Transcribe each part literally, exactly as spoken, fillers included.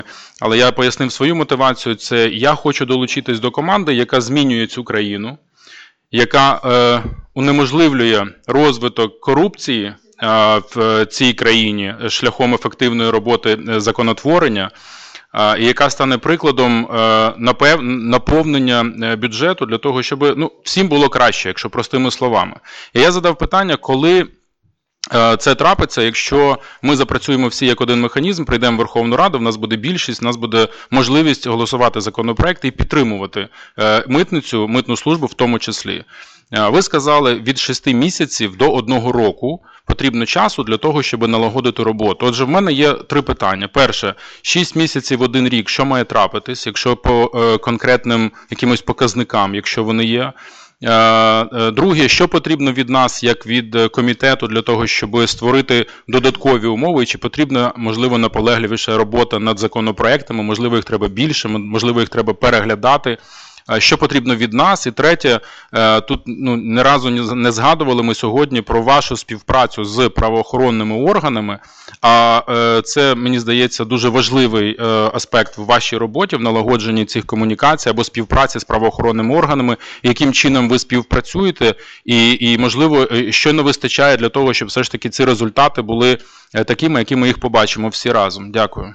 але я пояснив свою мотивацію. Це я хочу долучитись до команди, яка змінює цю країну, яка е, унеможливлює розвиток корупції е, в цій країні шляхом ефективної роботи законотворення, е, і яка стане прикладом е, напев, наповнення бюджету для того, щоб ну, всім було краще, якщо простими словами. І я задав питання, коли це трапиться, якщо ми запрацюємо всі як один механізм, прийдемо в Верховну Раду, в нас буде більшість, в нас буде можливість голосувати законопроекти і підтримувати митницю, митну службу в тому числі. Ви сказали, від шести місяців до одного року потрібно часу для того, щоб налагодити роботу. Отже, в мене є три питання. Перше, шість місяців, один рік, що має трапитись, якщо по конкретним якимось показникам, якщо вони є. Друге, що потрібно від нас, як від комітету, для того, щоб створити додаткові умови, і чи потрібна, можливо, наполегливіша робота над законопроектами, можливо, їх треба більше, можливо, їх треба переглядати. Що потрібно від нас? І третє, тут ну, не разу не згадували ми сьогодні про вашу співпрацю з правоохоронними органами, а це, мені здається, дуже важливий аспект в вашій роботі, в налагодженні цих комунікацій або співпраці з правоохоронними органами, яким чином ви співпрацюєте, і, і можливо, що не вистачає для того, щоб все ж таки ці результати були такими, які ми їх побачимо всі разом. Дякую.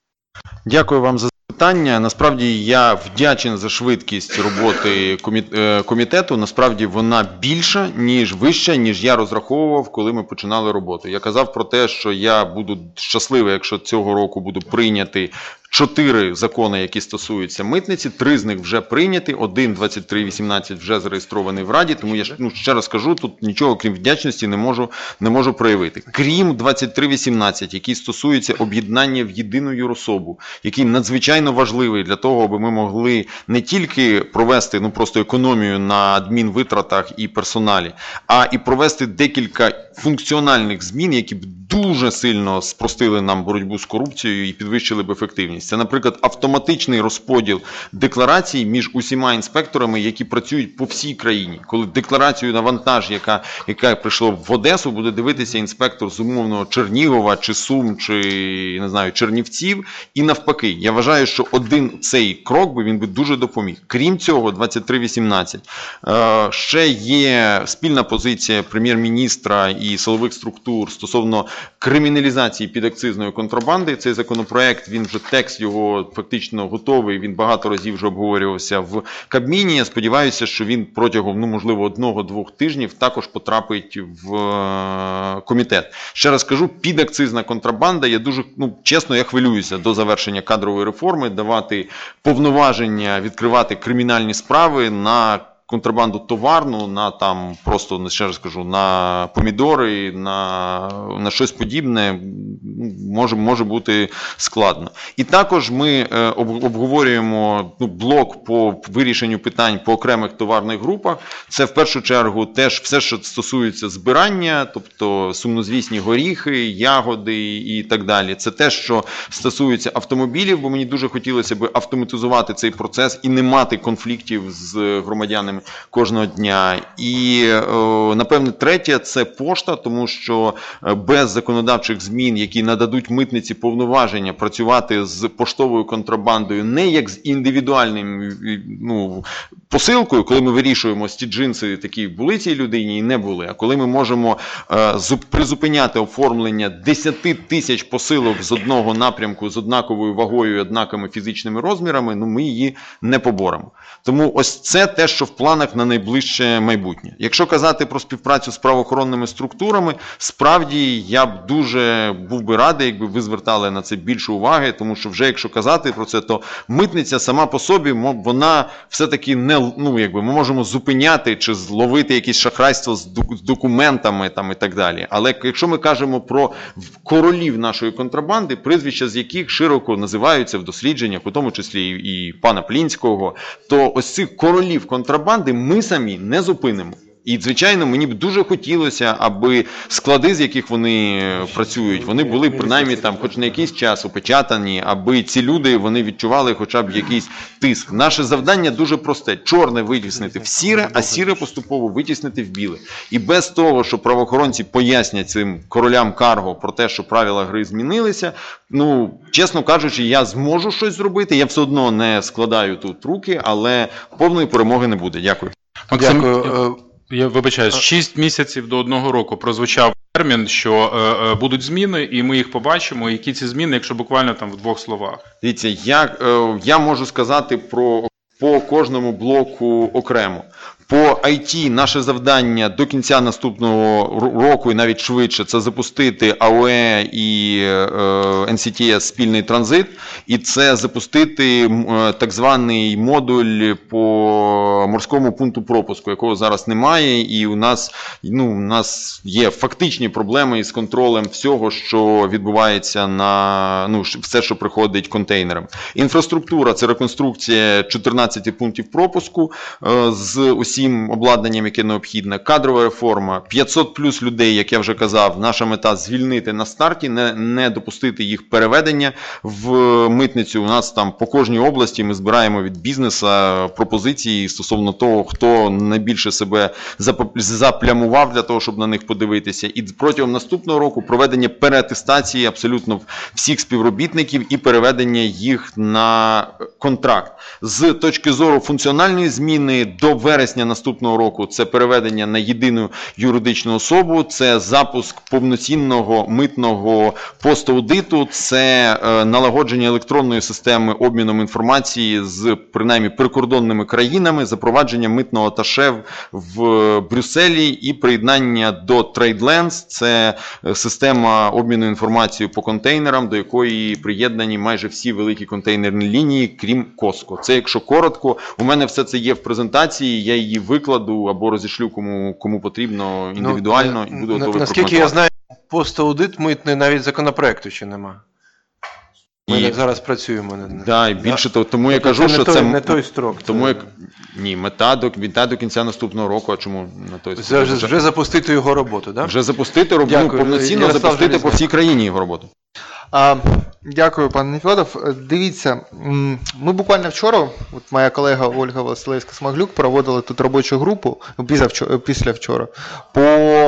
Дякую вам за питання. Насправді я вдячний за швидкість роботи комітету. Насправді вона більша, ніж вища, ніж я розраховував, коли ми починали роботу. Я казав про те, що я буду щасливий, якщо цього року буду прийняти чотири закони, які стосуються митниці, три з них вже прийняті, один двадцять три вісімнадцять вже зареєстрований в Раді, тому я ну, ще раз кажу, тут нічого крім вдячності не можу, не можу проявити. Крім двадцять три вісімнадцять, який стосується об'єднання в єдину юрособу, який надзвичайно важливий для того, аби ми могли не тільки провести ну, просто економію на адмінвитратах і персоналі, а і провести декілька функціональних змін, які б дуже сильно спростили нам боротьбу з корупцією і підвищили б ефективність. Це, наприклад, автоматичний розподіл декларацій між усіма інспекторами, які працюють по всій країні. Коли декларацію на вантаж, яка, яка прийшла в Одесу, буде дивитися інспектор з умовного Чернігова, чи Сум, чи, не знаю, Чернівців, і навпаки. Я вважаю, що один цей крок би він би дуже допоміг. Крім цього, двадцять три вісімнадцять, ще є спільна позиція прем'єр-міністра і силових структур стосовно криміналізації підакцизної контрабанди. Цей законопроект, він вже текст його фактично готовий, він багато разів вже обговорювався в Кабміні. Я сподіваюся, що він протягом, ну, можливо, одного-двох тижнів також потрапить в комітет. Ще раз кажу, підакцизна контрабанда, я дуже, ну, чесно, я хвилююся до завершення кадрової реформи, давати повноваження, відкривати кримінальні справи на контрабанду товарну, на там просто, ще раз кажу, на помідори, на, на щось подібне, може, може бути складно. І також ми обговорюємо ну, блок по вирішенню питань по окремих товарних групах. Це в першу чергу теж все, що стосується збирання, тобто сумнозвісні горіхи, ягоди і так далі. Це те, що стосується автомобілів, бо мені дуже хотілося б автоматизувати цей процес і не мати конфліктів з громадянами кожного дня. І, напевне, третє – це пошта, тому що без законодавчих змін, які нададуть митниці повноваження працювати з поштовою контрабандою не як з індивідуальним ну, посилкою, коли ми вирішуємо, ці джинси такі були цій людині і не були, а коли ми можемо призупиняти оформлення десять тисяч посилок з одного напрямку з однаковою вагою і однаковими фізичними розмірами, ну ми її не поборемо. Тому ось це те, що в планах на найближче майбутнє. Якщо казати про співпрацю з правоохоронними структурами, справді я б дуже був би радий, якби ви звертали на це більше уваги, тому що вже якщо казати про це, то митниця сама по собі, вона все-таки не, ну якби ми можемо зупиняти чи зловити якесь шахрайство з документами там і так далі. Але якщо ми кажемо про королів нашої контрабанди, прізвища з яких широко називаються в дослідженнях, у тому числі і пана Плінського, то ось цих королів контрабанди ми самі не зупинимо. І, звичайно, мені б дуже хотілося, аби склади, з яких вони працюють, вони були принаймні там хоч на якийсь час опечатані, аби ці люди, вони відчували хоча б якийсь тиск. Наше завдання дуже просте. Чорне витіснити в сіре, а сіре поступово витіснити в біле. І без того, що правоохоронці пояснять цим королям карго про те, що правила гри змінилися, ну, чесно кажучи, я зможу щось зробити, я все одно не складаю тут руки, але повної перемоги не буде. Дякую. Максим, Дякую. Я вибачаюсь, шість місяців до одного року прозвучав термін, що е, е, будуть зміни, і ми їх побачимо. Які ці зміни, якщо буквально там в двох словах? Дивіться, я, е, я можу сказати про по кожному блоку окремо. По ай ті наше завдання до кінця наступного року і навіть швидше – це запустити ей о і і е, ен сі ті ес спільний транзит, і це запустити е, так званий модуль по морському пункту пропуску, якого зараз немає, і у нас, ну, у нас є фактичні проблеми із контролем всього, що відбувається на, ну, все, що приходить контейнером. Інфраструктура – це реконструкція чотирнадцяти пунктів пропуску е, з усім обладнанням, яке необхідне, кадрова реформа, п'ятсот плюс людей, як я вже казав, наша мета звільнити на старті, не, не допустити їх переведення в митницю. У нас там по кожній області ми збираємо від бізнесу пропозиції стосовно того, хто найбільше себе заплямував для того, щоб на них подивитися. І протягом наступного року проведення переатестації абсолютно всіх співробітників і переведення їх на контракт. З точки зору функціональної зміни до вересня наступного року це переведення на єдину юридичну особу, це запуск повноцінного митного пост-аудиту, це е, налагодження електронної системи обміном інформації з, принаймні, прикордонними країнами, запровадження митного аташе в Брюсселі і приєднання до TradeLens, це система обміну інформацією по контейнерам, до якої приєднані майже всі великі контейнерні лінії, крім Коско. Це, якщо коротко, у мене все це є в презентації, я її викладу або розішлю кому, кому потрібно індивідуально, ну, і буду готовий. Наскільки я знаю, пост-аудит митний навіть законопроекту ще нема. Ми і... зараз працюємо над ним. Да, і більше того, тому я кажу, це що той, це не той строк. Тому як ні, мета до мета до кінця наступного року. А чому на той строк? Вже, вже запустити його роботу, да? Вже запустити роботу, ну, повноцінно Ярослав запустити Железняк. По всій країні його роботу. А, дякую, пане Нефьодов. Дивіться, ми буквально вчора, от моя колега Ольга Василевська-Смаглюк проводила тут робочу групу, після вчора, по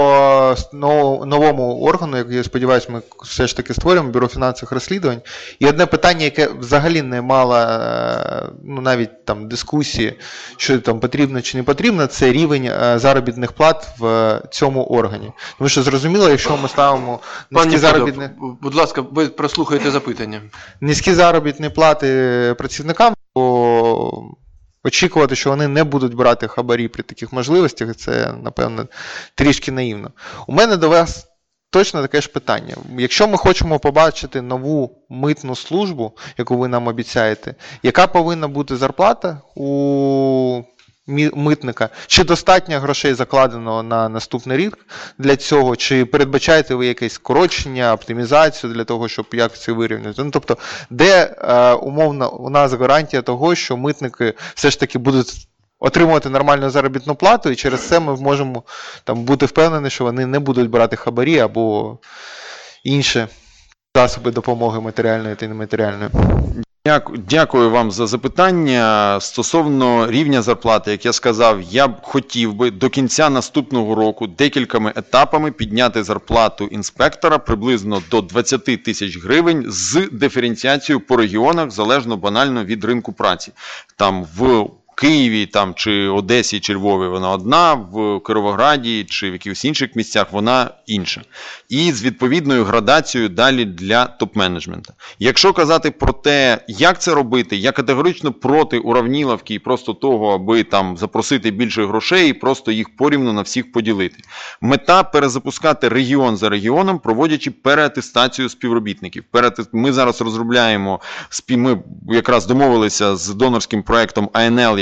новому органу, який, я сподіваюся, ми все ж таки створюємо, Бюро фінансових розслідувань. І одне питання, яке взагалі не мало, ну, навіть там дискусії, що там потрібно чи не потрібно, це рівень заробітних плат в цьому органі. Тому що зрозуміло, якщо ми ставимо низькі заробітні... Будь ласка, ви прослухайте запитання. Низькі заробітні плати працівникам, то очікувати, що вони не будуть брати хабарі при таких можливостях, це, напевно, трішки наївно. У мене до вас точно таке ж питання. Якщо ми хочемо побачити нову митну службу, яку ви нам обіцяєте, яка повинна бути зарплата у митника? Чи достатньо грошей закладено на наступний рік для цього? Чи передбачаєте ви якесь скорочення, оптимізацію для того, щоб як це вирівняти? Ну, тобто, де е, умовно у нас гарантія того, що митники все ж таки будуть отримувати нормальну заробітну плату, і через це ми можемо там бути впевнені, що вони не будуть брати хабарі або інші засоби допомоги матеріальної та нематеріальної? Дякую вам за запитання. Стосовно рівня зарплати, як я сказав, я б хотів би до кінця наступного року декількома етапами підняти зарплату інспектора приблизно до двадцять тисяч гривень з диференціацією по регіонах, залежно банально від ринку праці. Там в Києві, там, чи Одесі, чи Львові вона одна, в Кіровограді, чи в якихось інших місцях вона інша. І з відповідною градацією далі для топ-менеджменту. Якщо казати про те, як це робити, я категорично проти уравніловки і просто того, аби там запросити більше грошей і просто їх порівну на всіх поділити. Мета – перезапускати регіон за регіоном, проводячи переатестацію співробітників. Ми зараз розробляємо, ми якраз домовилися з донорським проєктом ей ен ел,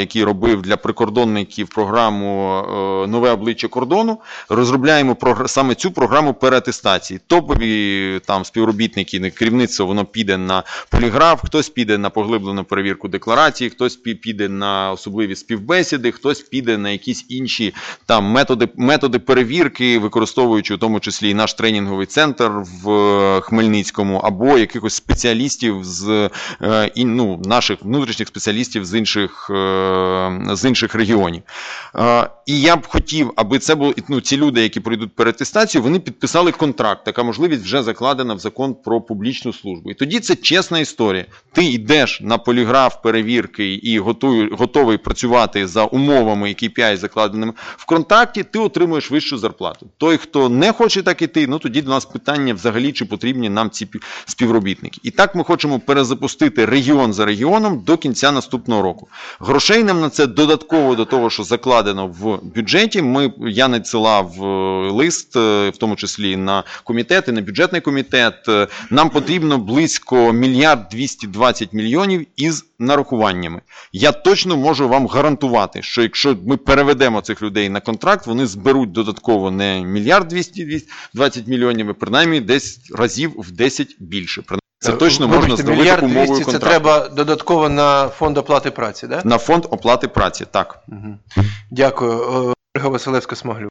який робив для прикордонників програму е, «Нове обличчя кордону», розробляємо прогр... саме цю програму переатестації. Топові там співробітники, керівництво, воно піде на поліграф, хтось піде на поглиблену перевірку декларації, хтось піде на особливі співбесіди, хтось піде на якісь інші там методи, методи перевірки, використовуючи в тому числі і наш тренінговий центр в Хмельницькому, або якихось спеціалістів з е, і, ну, наших внутрішніх спеціалістів з інших, е, з інших регіонів. Е, і я б хотів, аби це було, ну, ці люди, які пройдуть переатестацію, вони підписали контракт. Така можливість вже закладена в закон про публічну службу. І тоді це чесна історія. Ти йдеш на поліграф перевірки і готуй, готовий працювати за умовами і кей пі ай закладеними в контракті, ти отримуєш вищу зарплату. Той, хто не хоче так іти, ну тоді до нас питання взагалі, чи потрібні нам ці співробітники. І так ми хочемо перезапустити регіон за регіоном до кінця наступного року. Грошей нам на це додатково до того, що закладено в бюджеті. Ми, я надсилав лист, в тому числі на комітети, на бюджетний комітет. Нам потрібно близько мільярд двісті двадцять мільйонів із нарахуваннями. Я точно можу вам гарантувати, що якщо ми переведемо цих людей на контракт, вони зберуть додатково не мільярд двісті двадцять мільйонів, а принаймні десь разів в десять більше. Це точно Вибачте, можна зробити мільярд умовою двісті контракту. Це треба додатково на фонд оплати праці, да? На фонд оплати праці, так. Угу. Дякую. Ольга Василевська-Смаглюк.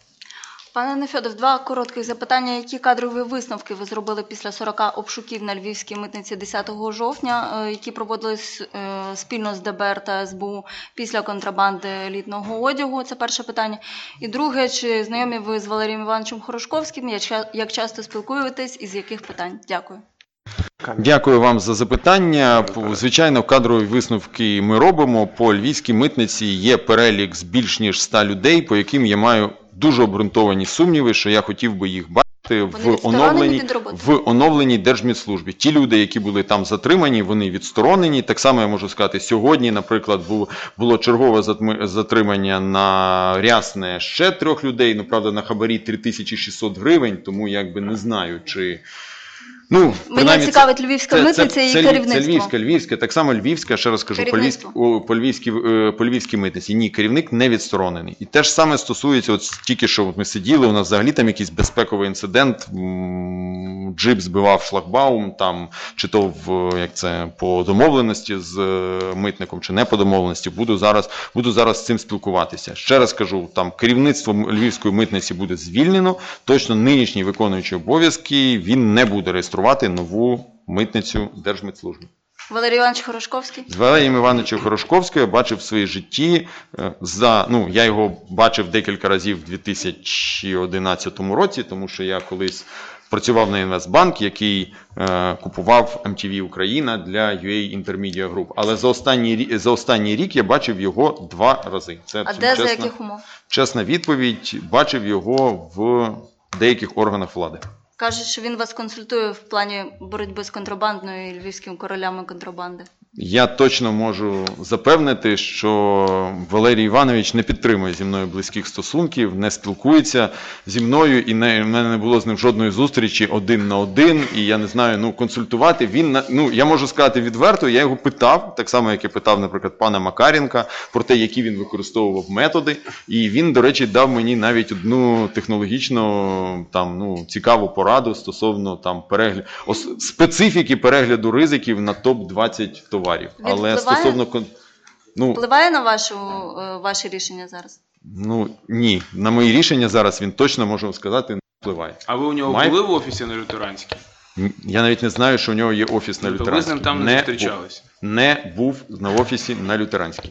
Пане Нефьодов, два коротких запитання. Які кадрові висновки ви зробили після сорока обшуків на Львівській митниці десятого жовтня, які проводились спільно з де бе ер та ес бе у після контрабанди літнього одягу? Це перше питання. І друге, чи знайомі ви з Валерієм Івановичем Хорошковським? Як часто спілкуєтесь і з яких питань? Дякую. Дякую вам за запитання. Звичайно, кадрові висновки ми робимо. По Львівській митниці є перелік з більш ніж ста людей, по яким я маю дуже обґрунтовані сумніви, що я хотів би їх бачити в оновленій, в оновленій Держмитслужбі. Ті люди, які були там затримані, вони відсторонені. Так само я можу сказати, сьогодні, наприклад, було, було чергове затримання на Рясне ще трьох людей, ну, правда, на хабарі три тисячі шістсот гривень, тому якби не знаю, чи... Ну, Мене цікавить Львівська митниця і керівництво. Це Львівська, Львівська, так само Львівська, ще раз кажу, по Львівській, по, Львівській, по Львівській митниці. Ні, керівник не відсторонений. І те ж саме стосується, от тільки що от ми сиділи, у нас взагалі там якийсь безпековий інцидент, джип збивав шлагбаум, там, чи то в, як це, по домовленості з митником, чи не по домовленості, буду зараз, буду зараз з цим спілкуватися. Ще раз кажу, там керівництво Львівської митниці буде звільнено, точно нинішній виконуючий обов'язки, він не буде реєструвати нову митницю Держмитслужби. Валерій Іванович Хорошковський? З Валерієм Івановичем Хорошковським я бачив в своїй житті, за, ну, я його бачив декілька разів в дві тисячі одинадцятому році, тому що я колись працював на Інвестбанк, який е, купував ем ті ві Україна для ю ей Intermedia Group. Але за останній, за останній рік я бачив його два рази. Це, а де, чесна, за яких умов? Чесна відповідь, бачив його в деяких органах влади. Кажуть, що він вас консультує в плані боротьби з контрабандою і львівськими королями контрабанди. Я точно можу запевнити, що Валерій Іванович не підтримує зі мною близьких стосунків, не спілкується зі мною, і не, в мене не було з ним жодної зустрічі один на один, і я не знаю, ну, консультувати він, ну, я можу сказати відверто, я його питав, так само, як я питав, наприклад, пана Макаренка, про те, які він використовував методи, і він, до речі, дав мені навіть одну технологічно, там, ну, цікаву пораду стосовно, там, перегляду, специфіки перегляду ризиків на топ двадцять товарів. Він Але впливає? стосовно, ну, впливає на вашу, ваше рішення зараз? Ну, ні. На мої рішення зараз він точно, можу сказати, не впливає. А ви у нього Має... були в офісі на Лютеранській? Я навіть не знаю, що у нього є офіс на Тобто Лютеранській. ви з ним там не, не зустрічалися? Не був на офісі на Лютеранській.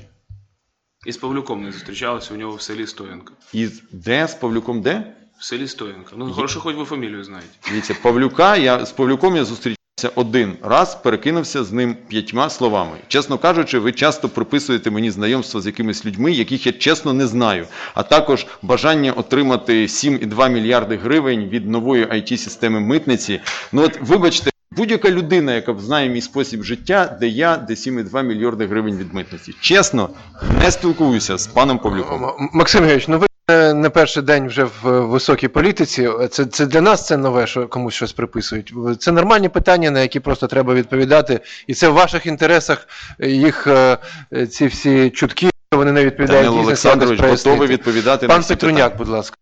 І з Павлюком не зустрічалися у нього в селі Стоянка? І де? З Павлюком де? В селі Стоянка. Ну, хорошо, хоч ви фамілію знаєте. Дивіться, Павлюка, я, з Павлюком я зустрічався один раз, перекинувся з ним п'ятьма словами. Чесно кажучи, ви часто приписуєте мені знайомство з якимись людьми, яких я чесно не знаю. А також бажання отримати сім цілих два мільярди гривень від нової ай ті-системи митниці. Ну от, вибачте, будь-яка людина, яка знає мій спосіб життя, де я, де сім цілих два мільярди гривень від митниці. Чесно, не спілкуюся з паном Павлюком. Максим Георгійович, ну ви не перший день вже в високій політиці. Це, це для нас це нове, що комусь щось приписують. Це нормальні питання, на які просто треба відповідати. І це в ваших інтересах їх, ці всі чутки вони не відповідають Данило бізнес, Олександрович якось готовий прояснити. відповідати на Пан всі Петруняк, питання. будь ласка.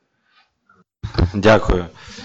Дякую.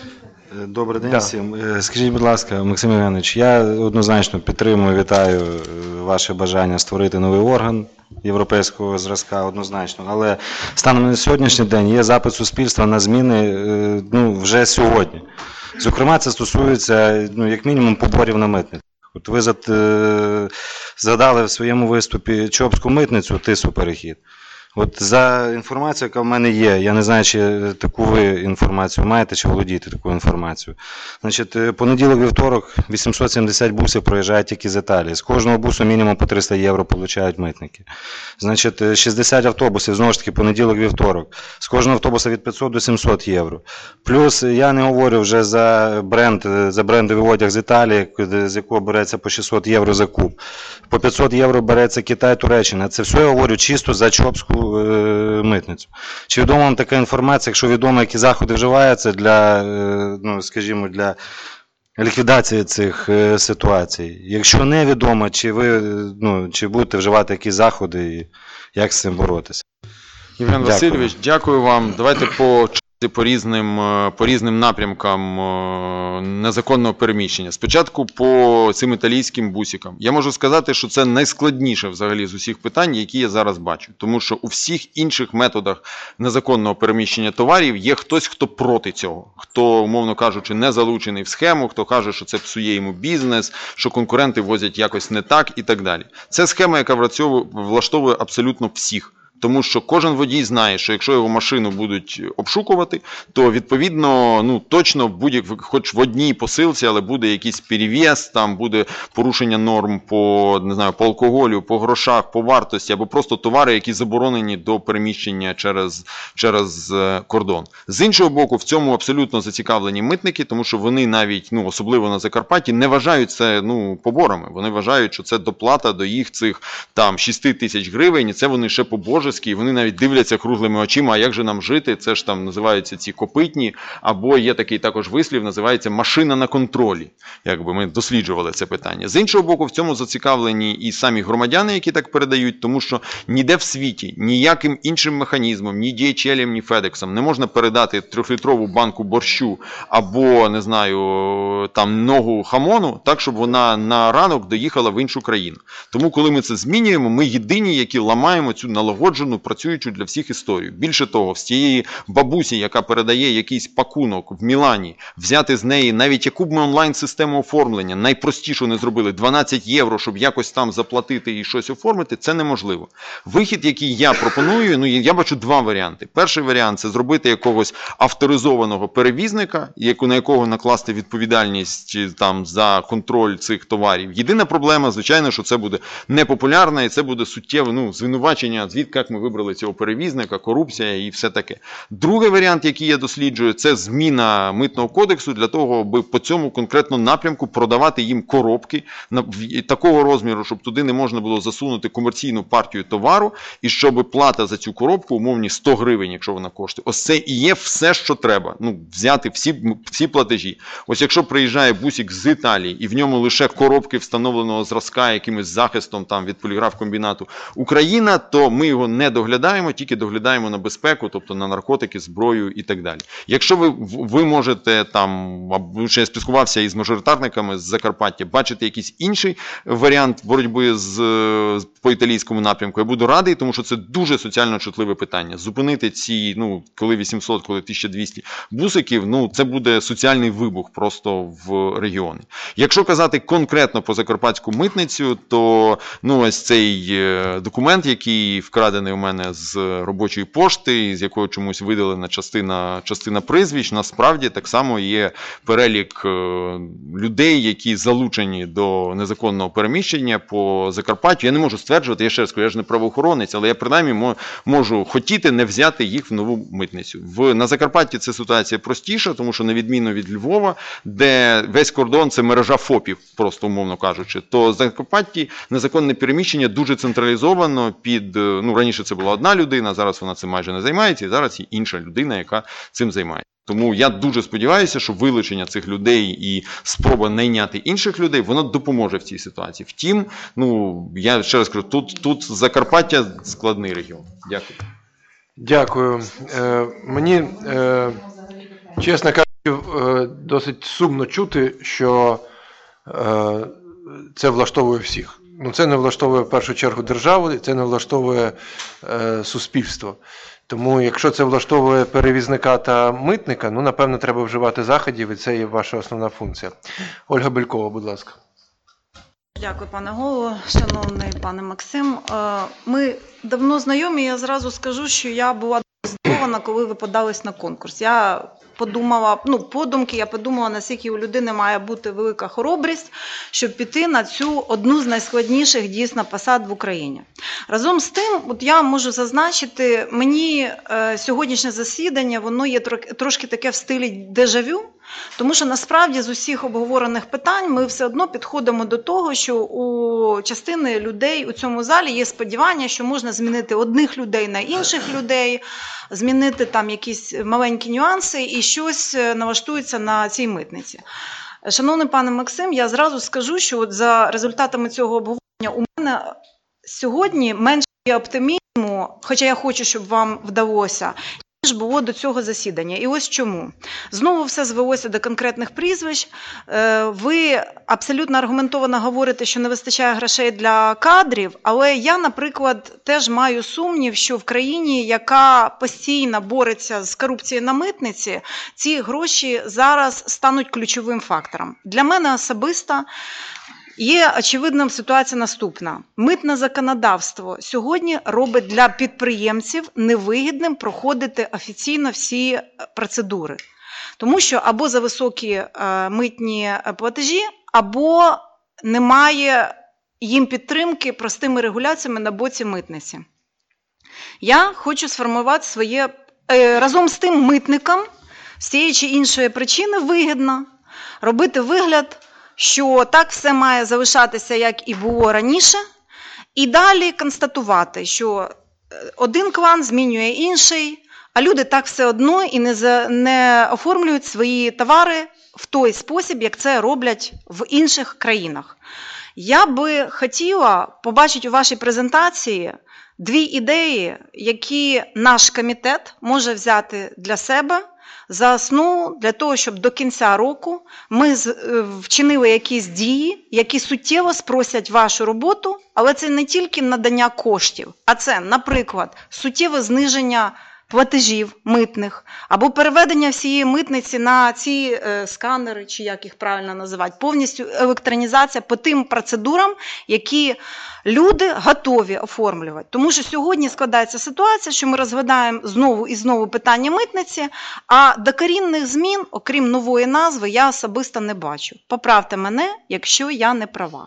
Е, Добрий день Да. всім. Е, Скажіть, будь ласка, Максим Євгенович, я однозначно підтримую, вітаю е, ваше бажання створити новий орган європейського зразка, однозначно. Але станом на сьогоднішній день є запит суспільства на зміни е, ну, вже сьогодні. Зокрема, це стосується, ну, як мінімум, поборів на митницях. От ви зад, е, згадали в своєму виступі Чопську митницю, Тису перехід. От за інформацією, яка в мене є, я не знаю, чи таку ви інформацію маєте, чи володієте такою інформацією. Значить, понеділок-вівторок вісімсот сімдесят бусів проїжджають тільки з Італії. З кожного бусу мінімум по триста євро получають митники. Значить, шістдесят автобусів, знову ж таки, понеділок-вівторок. З кожного автобуса від п'ятсот до сімсот євро. Плюс, я не говорю вже за бренд, за брендовий одяг з Італії, з якого береться по шістсот євро за куб. По п'ятсот євро береться Китай, Туреччина. Це все я говорю чисто за Чопську митницю. Чи відома вам така інформація, якщо відомо, які заходи вживаються для, ну, скажімо, для ліквідації цих ситуацій? Якщо не відомо, чи ви, ну, чи будете вживати якісь заходи і як з цим боротися? Євген Дякую. Васильович, дякую вам. Давайте по по різним, по різним напрямкам незаконного переміщення. Спочатку по цим італійським бусикам. Я можу сказати, що це найскладніше взагалі з усіх питань, які я зараз бачу. Тому що у всіх інших методах незаконного переміщення товарів є хтось, хто проти цього. Хто, умовно кажучи, не залучений в схему, хто каже, що це псує йому бізнес, що конкуренти возять якось не так і так далі. Це схема, яка влаштовує абсолютно всіх. Тому що кожен водій знає, що якщо його машину будуть обшукувати, то відповідно, ну точно будь хоч в одній посилці, але буде якийсь перевес, там буде порушення норм по, не знаю, по алкоголю, по грошах, по вартості, або просто товари, які заборонені до переміщення через, через кордон. З іншого боку, в цьому абсолютно зацікавлені митники, тому що вони навіть, ну особливо на Закарпатті, не вважають це, ну, поборами. Вони вважають, що це доплата до їх цих там шість тисяч гривень, і це вони ще по-божески. Вони навіть дивляться круглими очима, а як же нам жити, це ж там називаються ці копитні, або є такий також вислів, називається машина на контролі. Якби ми досліджували це питання. З іншого боку, в цьому зацікавлені і самі громадяни, які так передають, тому що ніде в світі, ніяким іншим механізмом, ні ді ейч ел, ні федексом не можна передати трьохлітрову банку борщу або, не знаю, там ногу хамону, так, щоб вона на ранок доїхала в іншу країну. Тому, коли ми це змінюємо, ми єдині, які ламаємо цю налагоджену, працюючу для всіх історію. Більше того, з цієї бабусі, яка передає якийсь пакунок в Мілані, взяти з неї навіть яку б ми онлайн-систему оформлення, найпростішу не зробили, дванадцять євро, щоб якось там заплатити і щось оформити, це неможливо. Вихід, який я пропоную, ну я бачу два варіанти. Перший варіант – це зробити якогось авторизованого перевізника, на якого накласти відповідальність там за контроль цих товарів. Єдина проблема, звичайно, що це буде непопулярно і це буде суттєве, ну, звинувачення, звідки як ми вибрали цього перевізника, корупція і все таке. Другий варіант, який я досліджую, це зміна митного кодексу для того, аби по цьому конкретно напрямку продавати їм коробки такого розміру, щоб туди не можна було засунути комерційну партію товару, і щоб плата за цю коробку, умовні сто гривень, якщо вона коштує. Ось це і є все, що треба. Ну, взяти всі, всі платежі. Ось якщо приїжджає бусик з Італії, і в ньому лише коробки встановленого зразка якимось захистом там від поліграф-комбінату Україна, то ми його не доглядаємо, тільки доглядаємо на безпеку, тобто на наркотики, зброю і так далі. Якщо ви, ви можете там, або ще я спілкувався із мажоритарниками з Закарпаття, бачите якийсь інший варіант боротьби з, по італійському напрямку, я буду радий, тому що це дуже соціально чутливе питання. Зупинити ці, ну, коли вісімсот, коли тисяча двісті бусиків, ну, це буде соціальний вибух просто в регіоні. Якщо казати конкретно по закарпатську митницю, то, ну, ось цей документ, який вкрадений у мене з робочої пошти, з якої чомусь видалена частина, частина прізвищ, насправді так само є перелік людей, які залучені до незаконного переміщення по Закарпаттю. Я не можу стверджувати, я ще раз скажу, я ж не правоохоронець, але я принаймні можу хотіти не взяти їх в нову митницю. В, на Закарпатті це ситуація простіша, тому що на відміну від Львова, де весь кордон це мережа ФОПів, просто умовно кажучи, то в Закарпатті незаконне переміщення дуже централізовано під, ну раніше це була одна людина, зараз вона цим майже не займається, і зараз є інша людина, яка цим займається. Тому я дуже сподіваюся, що вилучення цих людей і спроба найняти інших людей, воно допоможе в цій ситуації. Втім, ну, я ще раз кажу, тут, тут Закарпаття складний регіон. Дякую. Дякую. Е, мені, е, чесно кажучи, е, досить сумно чути, що е, це влаштовує всіх. Ну, це не влаштовує в першу чергу державу, це не влаштовує е, суспільство. Тому, якщо це влаштовує перевізника та митника, ну, напевно, треба вживати заходів, і це є ваша основна функція. Ольга Белькова, будь ласка. Дякую, пане голово. Шановний пане Максим, ми давно знайомі, я зразу скажу, що я була здивована, коли ви подались на конкурс. Я подумала, ну, подумки, я подумала, наскільки у людини має бути велика хоробрість, щоб піти на цю одну з найскладніших дійсно посад в Україні. Разом з тим, от я можу зазначити, мені е, сьогоднішнє засідання, воно є трошки таке в стилі дежавю, тому що насправді з усіх обговорених питань ми все одно підходимо до того, що у частини людей у цьому залі є сподівання, що можна змінити одних людей на інших людей, змінити там якісь маленькі нюанси і щось налаштується на цій митниці. Шановний пане Максим, я зразу скажу, що от за результатами цього обговорення у мене сьогодні менше є оптимізму, хоча я хочу, щоб вам вдалося, ніж було до цього засідання. І ось чому. Знову все звелося до конкретних прізвищ. Ви абсолютно аргументовано говорите, що не вистачає грошей для кадрів, але я, наприклад, теж маю сумнів, що в країні, яка постійно бореться з корупцією на митниці, ці гроші зараз стануть ключовим фактором. Для мене особисто є очевидним ситуація наступна. Митне законодавство сьогодні робить для підприємців невигідним проходити офіційно всі процедури. Тому що або за високі митні платежі, або немає їм підтримки простими регуляціями на боці митниці. Я хочу сформувати своє, разом з тим митникам, з тієї чи іншої причини вигідно робити вигляд, що так все має залишатися, як і було раніше, і далі констатувати, що один клан змінює інший, а люди так все одно і не, за, не оформлюють свої товари в той спосіб, як це роблять в інших країнах. Я би хотіла побачити у вашій презентації дві ідеї, які наш комітет може взяти для себе за основу для того, щоб до кінця року ми вчинили якісь дії, які суттєво спросять вашу роботу, але це не тільки надання коштів, а це, наприклад, суттєве зниження платежів митних, або переведення всієї митниці на ці е, сканери, чи як їх правильно називати, повністю електронізація по тим процедурам, які люди готові оформлювати. Тому що сьогодні складається ситуація, що ми розглядаємо знову і знову питання митниці, а докорінних змін, окрім нової назви, я особисто не бачу. Поправте мене, якщо я не права.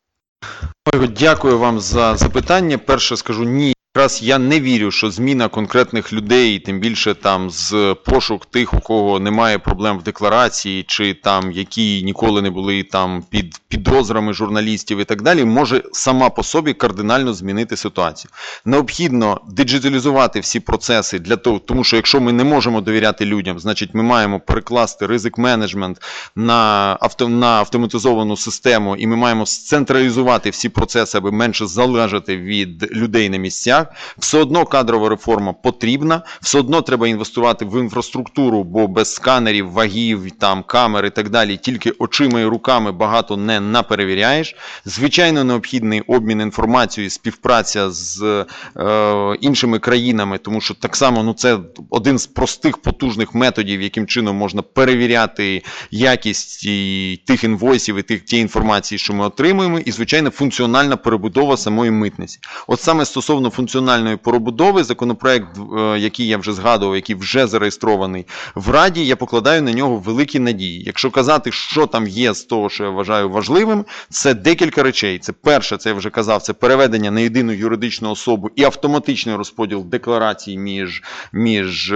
Ольго, дякую вам за запитання. Перше скажу ні. Якраз я не вірю, що зміна конкретних людей, тим більше там з пошук тих, у кого немає проблем в декларації, чи там, які ніколи не були там під підозрами журналістів і так далі, може сама по собі кардинально змінити ситуацію. Необхідно диджиталізувати всі процеси для того, тому що якщо ми не можемо довіряти людям, значить ми маємо перекласти ризик-менеджмент на, авто, на автоматизовану систему, і ми маємо централізувати всі процеси, аби менше залежати від людей на місцях. Все одно кадрова реформа потрібна, все одно треба інвестувати в інфраструктуру, бо без сканерів, вагів, там, камер і так далі, тільки очима і руками багато не наперевіряєш. Звичайно, необхідний обмін інформацією, співпраця з е, іншими країнами, тому що так само ну, це один з простих потужних методів, яким чином можна перевіряти якість і тих інвойсів і тих, тієї інформації, що ми отримуємо, і, звичайно, функціональна перебудова самої митниці. От саме стосовно функціональної перебудови, законопроект, який я вже згадував, який вже зареєстрований в Раді, я покладаю на нього великі надії. Якщо казати, що там є з того, що я вважаю важливим, це декілька речей. Це перше, це я вже казав, це переведення на єдину юридичну особу і автоматичний розподіл декларацій між, між,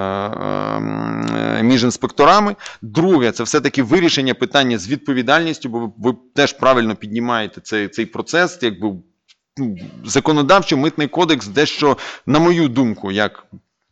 між інспекторами. Друге, це все-таки вирішення питання з відповідальністю, бо ви, ви теж правильно піднімаєте цей, цей процес, якби законодавчо митний кодекс дещо, на мою думку, як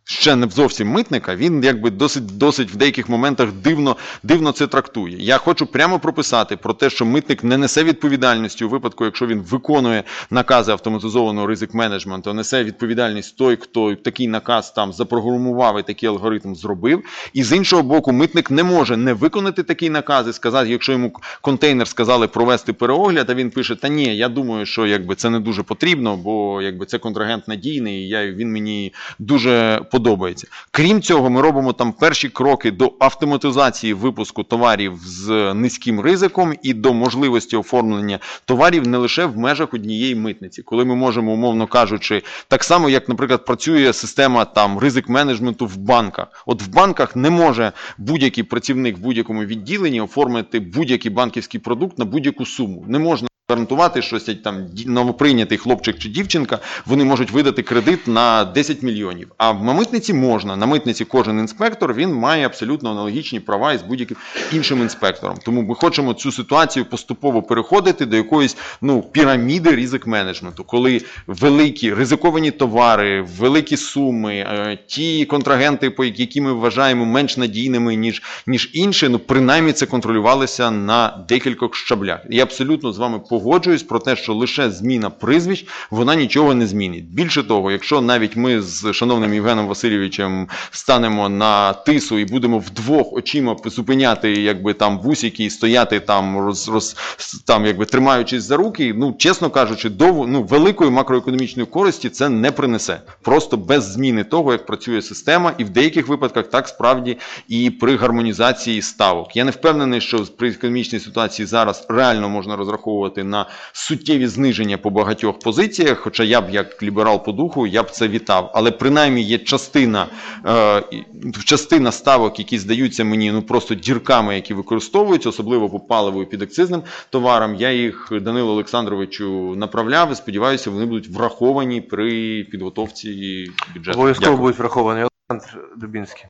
ще не зовсім митника, він якби досить, досить в деяких моментах дивно, дивно це трактує. Я хочу прямо прописати про те, що митник не несе відповідальності у випадку, якщо він виконує накази автоматизованого ризик-менеджменту, несе відповідальність той, хто такий наказ там запрограмував і такий алгоритм зробив. І з іншого боку, митник не може не виконати такий наказ і сказати, якщо йому контейнер сказали провести переогляд, а він пише, та ні, я думаю, що якби це не дуже потрібно, бо якби це контрагент надійний, і я, він мені дуже подобається. Крім цього, ми робимо там перші кроки до автоматизації випуску товарів з низьким ризиком і до можливості оформлення товарів не лише в межах однієї митниці. Коли ми можемо, умовно кажучи, так само, як, наприклад, працює система там ризик-менеджменту в банках. От в банках не може будь-який працівник в будь-якому відділенні оформити будь-який банківський продукт на будь-яку суму. Не можна гарантувати, що цей там новоприйнятий хлопчик чи дівчинка, вони можуть видати кредит на десять мільйонів. А на митниці можна. На митниці кожен інспектор, він має абсолютно аналогічні права із будь-яким іншим інспектором. Тому ми хочемо цю ситуацію поступово переходити до якоїсь, ну, піраміди ризик-менеджменту, коли великі ризиковані товари, великі суми, е, ті контрагенти, по які ми вважаємо менш надійними, ніж, ніж інші, ну, принаймні це контролювалося на декількох щаблях. Я абсолютно з вами погоджуюсь про те, що лише зміна прізвищ, вона нічого не змінить. Більше того, якщо навіть ми з шановним Євгеном Васильовичем станемо на тису і будемо вдвох очима зупиняти, якби там вусики і стояти там, роз, роз, там якби тримаючись за руки, ну, чесно кажучи, до, ну, великої макроекономічної користі це не принесе. Просто без зміни того, як працює система, і в деяких випадках так справді і при гармонізації ставок. Я не впевнений, що при економічній ситуації зараз реально можна розраховувати на суттєві зниження по багатьох позиціях, хоча я б, як ліберал по духу, я б це вітав. Але принаймні є частина, е, частина ставок, які здаються мені, ну, просто дірками, які використовуються, особливо по паливу і підакцизним товарам. Я їх Данилу Олександровичу направляв і сподіваюся, вони будуть враховані при підготовці бюджету. Обов'язково Дякую. будуть враховані. Олександр Дубінський.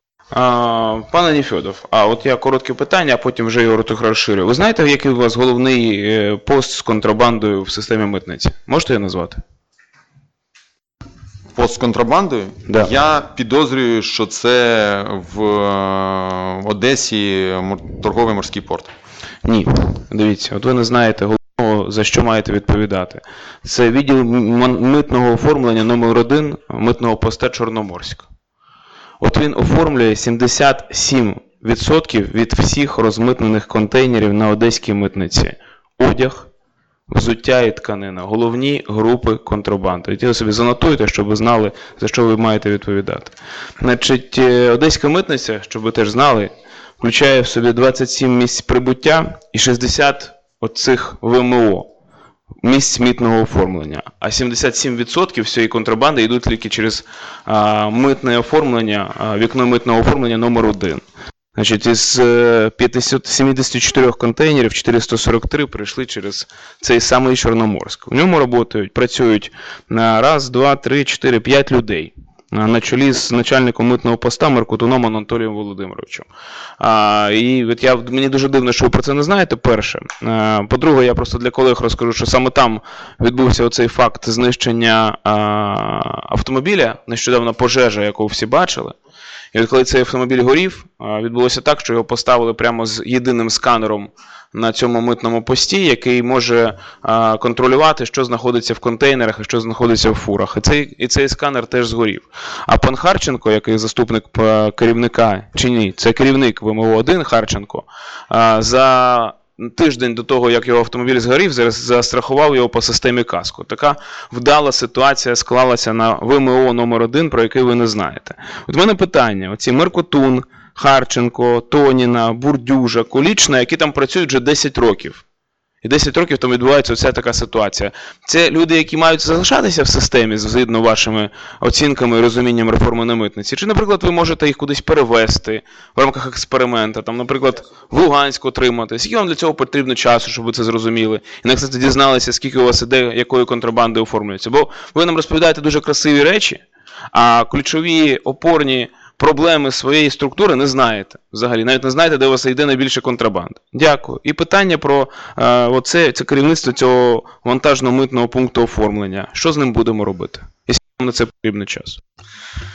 А, пане Нефьодов, а от я коротке питання, а потім вже його трохи розширю. Ви знаєте, який у вас головний е, пост з контрабандою в системі митниці? Можете його назвати? Пост з контрабандою? Да. Я підозрюю, що це в е, Одесі торговий морський порт. Ні. Дивіться, от ви не знаєте головного, за що маєте відповідати. Це відділ м- митного оформлення номер один митного поста Чорноморськ. От він оформлює сімдесят сім відсотків від всіх розмитнених контейнерів на одеській митниці. Одяг, взуття і тканина. Головні групи контрабанди. І собі занотуйте, щоб ви знали, за що ви маєте відповідати. Значить, одеська митниця, щоб ви теж знали, включає в собі двадцять сім місць прибуття і шістдесят оцих ВМО. Місць митного оформлення. А сімдесят сім відсотків всієї контрабанди йдуть тільки через а, митне оформлення, а, вікно митного оформлення номер один. Значить, із п'ятдесят сімдесят чотири контейнерів чотириста сорок три прийшли через цей самий Чорноморськ. В ньому працюють, працюють на раз, два, три, чотири, п'ять людей. На чолі з начальником митного поста Меркутуном Анатолієм Володимировичем. А, і от я, мені дуже дивно, що ви про це не знаєте, перше. А, по-друге, я просто для колег розкажу, що саме там відбувся оцей факт знищення а, автомобіля, нещодавно пожежа, яку всі бачили. І от коли цей автомобіль горів, відбулося так, що його поставили прямо з єдиним сканером на цьому митному пості, який може а, контролювати, що знаходиться в контейнерах і що знаходиться в фурах. І цей, і цей сканер теж згорів. А пан Харченко, який заступник керівника, чи ні, це керівник ВМО один Харченко, а, за тиждень до того, як його автомобіль згорів, застрахував його по системі КАСКО. Така вдала ситуація склалася на ВМО номер один, про який ви не знаєте. От в мене питання. Оці Меркутун, Харченко, Тоніна, Бурдюжа, Колічна, які там працюють вже десять років. І десять років там відбувається оця така ситуація. Це люди, які мають залишатися в системі, згідно вашими оцінками і розумінням реформи на митниці? Чи, наприклад, ви можете їх кудись перевести в рамках експерименту, там, наприклад, в Луганськ отримати? Скільки вам для цього потрібно часу, щоб ви це зрозуміли? І, наконець, дізналися, скільки у вас іде, якої контрабанди оформлюється? Бо ви нам розповідаєте дуже красиві речі, а ключові опорні проблеми своєї структури не знаєте. Взагалі, навіть не знаєте, де у вас йде найбільше контрабанда. Дякую. І питання про е, оце, це керівництво цього вантажно-митного пункту оформлення. Що з ним будемо робити? Якщо нам на це потрібно час?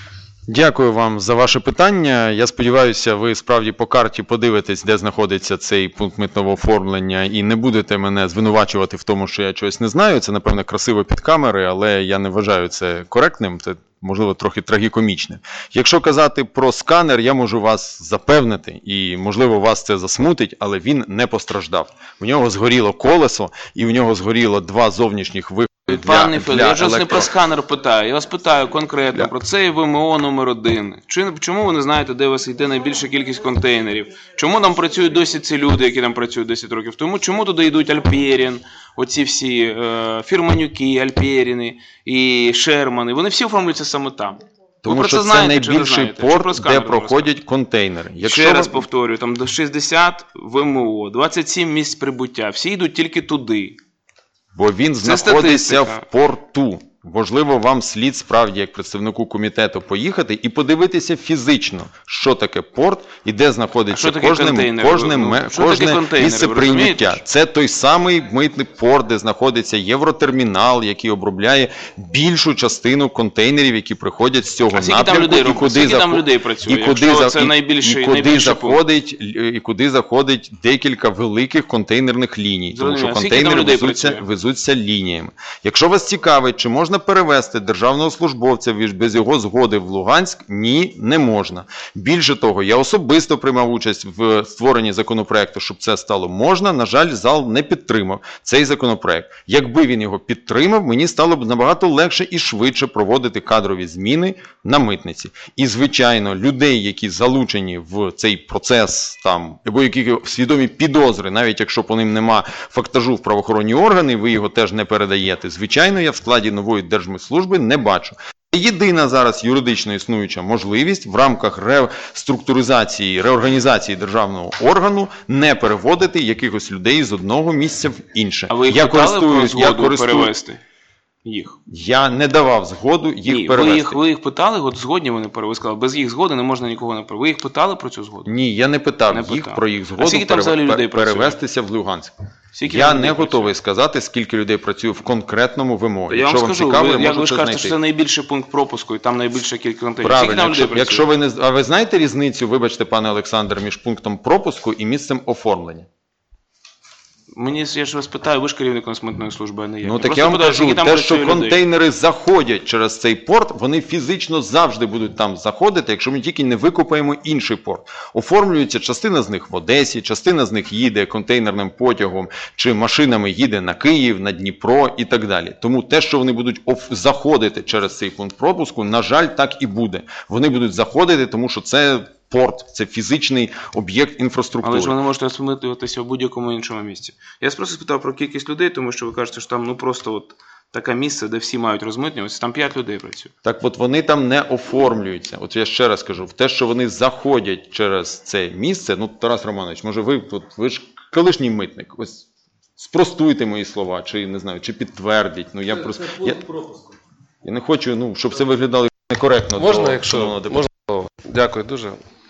Дякую вам за ваше питання. Я сподіваюся, ви справді по карті подивитесь, де знаходиться цей пункт митного оформлення, і не будете мене звинувачувати в тому, що я чогось не знаю. Це, напевно, красиво під камери, але я не вважаю це коректним. Це, можливо, трохи трагікомічне. Якщо казати про сканер, я можу вас запевнити, і, можливо, вас це засмутить, але він не постраждав. У нього згоріло колесо, і у нього згоріло два зовнішніх виходи. Пане Федоре, я ж вас не електро... про сканер питаю, я вас питаю конкретно Для... про цей ВМО номер один. Чи, чому ви не знаєте, де у вас йде найбільша кількість контейнерів? Чому там працюють досі ці люди, які там працюють десять років тому? Чому туди йдуть Альперін, оці всі е, Фірманюки, Альперіни і Шермани? Вони всі оформлюються саме там. Тому ви що про це, це це знаєте, найбільший порт, де проходять контейнери. Якщо Ще раз ви... повторюю, там до шістдесят ВМО, двадцять сім місць прибуття, всі йдуть тільки туди. Бо він Це знаходиться статистика. в порту. Можливо, вам слід справді, як представнику комітету, поїхати і подивитися фізично, що таке порт і де знаходиться кожне, кожне, ну, кожне місце прийняття. Це той самий митний порт, де знаходиться євротермінал, який обробляє більшу частину контейнерів, які приходять з цього а напрямку. Там людей, і куди, заход... там людей працює, і куди, за... це і, найбільший, і, куди найбільший заходить, і куди заходить декілька великих контейнерних ліній. Тому що контейнери везуться, везуться лініями. Якщо вас цікавить, чи можна перевести державного службовця без його згоди в Луганськ? Ні, не можна. Більше того, я особисто приймав участь в створенні законопроекту, щоб це стало можна. На жаль, зал не підтримав цей законопроект. Якби він його підтримав, мені стало б набагато легше і швидше проводити кадрові зміни на митниці. І, звичайно, людей, які залучені в цей процес, там, або які свідомі підозри, навіть якщо по ним нема фактажу в правоохоронні органи, ви його теж не передаєте. Звичайно, я в складі нової Держмитслужби не бачу. Єдина зараз юридично існуюча можливість в рамках реструктуризації, реорганізації державного органу не переводити якихось людей з одного місця в інше. А ви їх я питали про згоду я користую... перевести їх? Я не давав згоду їх Ні, перевести. Ви їх, ви їх питали, от згодні вони перевели, сказали, без їх згоди не можна нікого не перевести. Ви їх питали про цю згоду? Ні, я не питав не їх питав. про їх згоду там взагалі людей перевестися в Луганськ. Скільки я людей не працює? готовий сказати, скільки людей працює в конкретному ВМО. Я Якщо вам вам скажу, цікаво, ви, я як можу ви ж це кажете, знайти. що це найбільший пункт пропуску, і там найбільша кількість контейнерів. Правильно, там якщо, людей якщо ви не... А ви знаєте різницю, вибачте, пане Олександр, між пунктом пропуску і місцем оформлення? Мені, я ж вас питаю, ви ж керівником митної служби, а не я. Ну я так я вам питаю, кажу, скільки там те, що працює людей? контейнери заходять через цей порт, вони фізично завжди будуть там заходити, якщо ми тільки не викупаємо інший порт. Оформлюється частина з них в Одесі, частина з них їде контейнерним потягом чи машинами їде на Київ, на Дніпро і так далі. Тому те, що вони будуть заходити через цей пункт пропуску, на жаль, так і буде. Вони будуть заходити, тому що це порт, це фізичний об'єкт інфраструктури. Але ж ви не можете осмислюватися в будь-якому іншому місці. Я просто спитав про кількість людей, тому що ви кажете, що там ну просто от таке місце, де всі мають розмитнюватися, там п'ять людей працює. Так от вони там не оформлюються. От я ще раз кажу, в те, що вони заходять через це місце, ну, Тарас Романович, може ви, от, ви ж колишній митник, ось спростуйте мої слова, чи не знаю, чи підтвердіть. Ну, я, просто, я, я не хочу, ну, щоб це виглядало некоректно. Можна, до, якщо можна? Дякую дуже.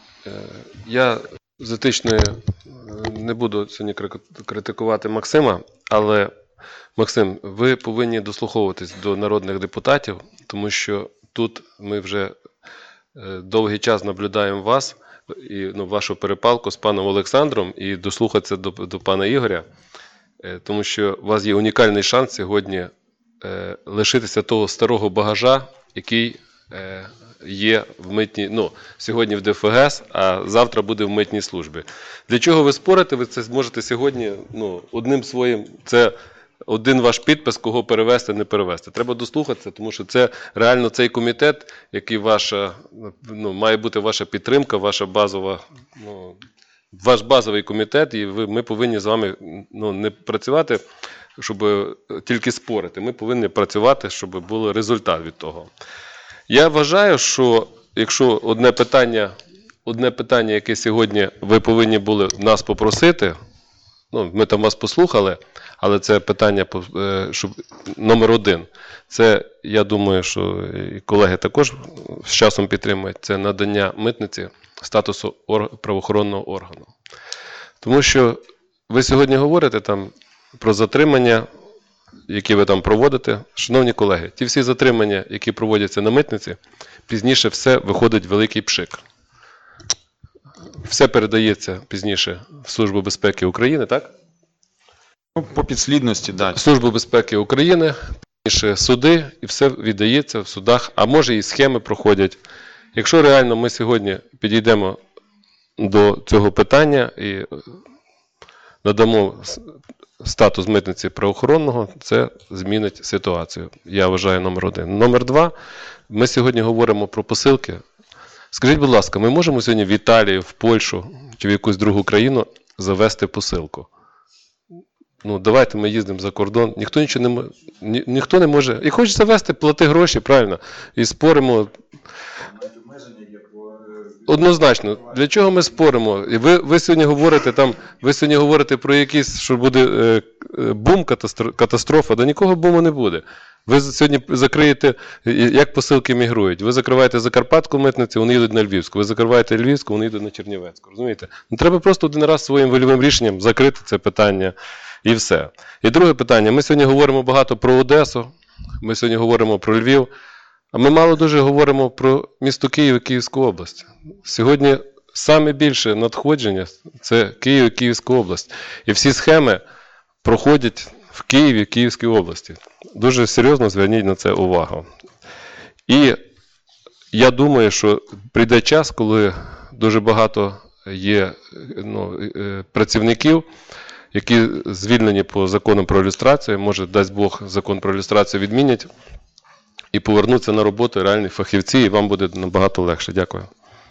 Я з етичної не буду сьогодні критикувати Максима, але, Максим, ви повинні дослуховуватись до народних депутатів, тому що тут ми вже довгий час наблюдаємо вас і ну, вашу перепалку з паном Олександром і дослухатися до, до пана Ігоря, тому що у вас є унікальний шанс сьогодні е, лишитися того старого багажа, який е, є в митній, ну, сьогодні в ДФГС, а завтра буде в митній службі. Для чого ви спорите? Ви це зможете сьогодні, ну, одним своїм, це один ваш підпис, кого перевести, не перевести. Треба дослухатися, тому що це реально цей комітет, який ваша, ну, має бути ваша підтримка, ваша базова, ну, ваш базовий комітет, і ви, ми повинні з вами, ну, не працювати, щоб тільки спорити. Ми повинні працювати, щоб був результат від того. Я вважаю, що якщо одне питання, одне питання, яке сьогодні ви повинні були нас попросити, ну, ми там вас послухали, але це питання щоб, номер один. Це, я думаю, що і колеги також з часом підтримують, це надання митниці статусу правоохоронного органу. Тому що ви сьогодні говорите там про затримання, які ви там проводите. Шановні колеги, ті всі затримання, які проводяться на митниці, пізніше все виходить в великий пшик. Все передається пізніше в Службу безпеки України, так? Ну, по підслідності, так. Службу безпеки України, пізніше суди, і все віддається в судах, а може і схеми проходять. Якщо реально ми сьогодні підійдемо до цього питання і надамо статус митниці правоохоронного, це змінить ситуацію. Я вважаю номер один. Номер два. Ми сьогодні говоримо про посилки. Скажіть, будь ласка, ми можемо сьогодні в Італію, в Польщу чи в якусь другу країну завести посилку? Ну, давайте ми їздимо за кордон. Ніхто нічого не може. Ні, ніхто не може. І хочеш завести, плати гроші, правильно. І споримо. Однозначно. Для чого ми споримо? І ви, ви сьогодні говорите там, ви сьогодні говорите про якийсь, що буде е, бум, катастрофа. Да нікого буму не буде. Ви сьогодні закриєте, як посилки мігрують. Ви закриваєте Закарпатську митницю, вони їдуть на Львівську. Ви закриваєте Львівську, вони їдуть на Чернівецьку. Розумієте? Ну, треба просто один раз своїм вольовим рішенням закрити це питання і все. І друге питання. Ми сьогодні говоримо багато про Одесу, ми сьогодні говоримо про Львів, а ми мало дуже говоримо про місто Київ і Київську область. Сьогодні саме більше надходження – це Київ і Київська область. І всі схеми проходять в Києві і Київській області. Дуже серйозно зверніть на це увагу. І я думаю, що прийде час, коли дуже багато є ну, працівників, які звільнені по закону про люстрацію, може, дасть Бог, закон про люстрацію відмінять, і повернуться на роботу реальні фахівці, і вам буде набагато легше. Дякую.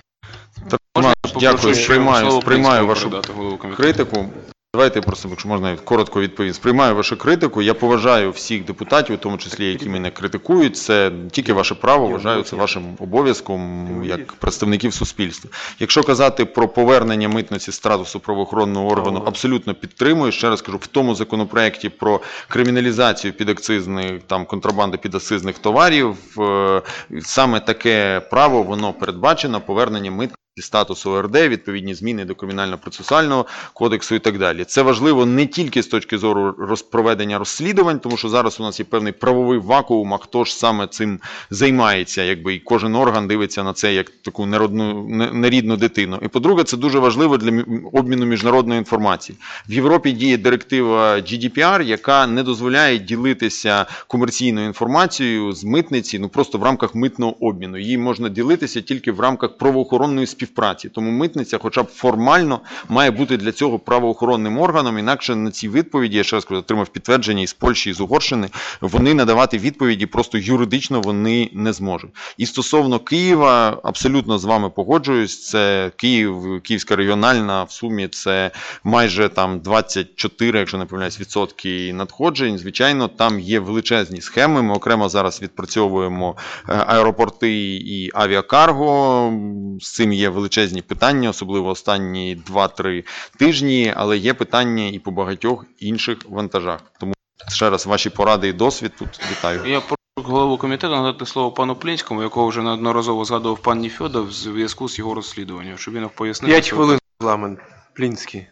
Дякую, сприймаю, сприймаю вашу критику. Давайте просто, якщо можна, коротко відповім. Сприймаю вашу критику. Я поважаю всіх депутатів, у тому числі, які мене критикують. Це тільки ваше право, вважаю це вашим обов'язком як представників суспільства. Якщо казати про повернення митниці статусу правоохоронного органу, абсолютно підтримую. Ще раз кажу, в тому законопроекті про криміналізацію підакцизних, там, контрабанди підакцизних товарів, саме таке право, воно передбачено, повернення митниці статусу О Ер Де, відповідні зміни до Кримінально-процесуального кодексу і так далі. Це важливо не тільки з точки зору проведення розслідувань, тому що зараз у нас є певний правовий вакуум, а хто ж саме цим займається, якби, і кожен орган дивиться на це як таку неродну, нерідну дитину. І по-друге, це дуже важливо для обміну міжнародної інформації. В Європі діє директива Джі Ді Пі Ар, яка не дозволяє ділитися комерційною інформацією з митниці, ну просто в рамках митного обміну. Її можна ділитися тільки в рамках правоохоронної співпраці. співпраці. Тому митниця хоча б формально має бути для цього правоохоронним органом, інакше на ці відповіді, я ще раз кажу, отримав підтвердження із Польщі, і з Угорщини, вони надавати відповіді просто юридично вони не зможуть. І стосовно Києва, абсолютно з вами погоджуюсь, це Київ, Київська регіональна, в сумі це майже там двадцять чотири, якщо не помиляюсь, відсотки надходжень. Звичайно, там є величезні схеми, ми окремо зараз відпрацьовуємо аеропорти і авіакарго, з цим є величезні питання, особливо останні два-три тижні, але є питання і по багатьох інших вантажах. Тому ще раз ваші поради і досвід тут вітаю. Я прошу голову комітету надати слово пану Плінському, якого вже неодноразово згадував пан Нефьодов в зв'язку з його розслідуванням, щоб він пояснив. П'ять хвилин, регламент. Плінський.